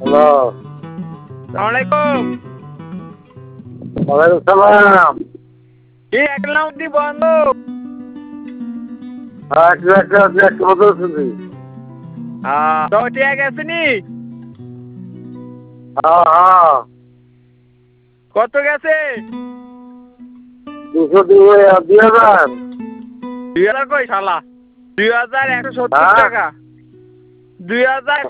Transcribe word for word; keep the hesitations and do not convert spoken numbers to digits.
Hello. সালামালাইকুম। ওয়ালাইকুম সালাম। কি একলাম দি বন্ধ? হ্যাঁ একটু একটা আছে একটা কথা শুনছি। হ্যাঁ তো ঠিক আছে নি? হ্যাঁ হ্যাঁ। কত গেছে? দুশো দুই দুই হাজার। দুই হাজার কই শালা? দুই হাজার একশো সত্তর হ্যাঁ টাকা। দুই হাজার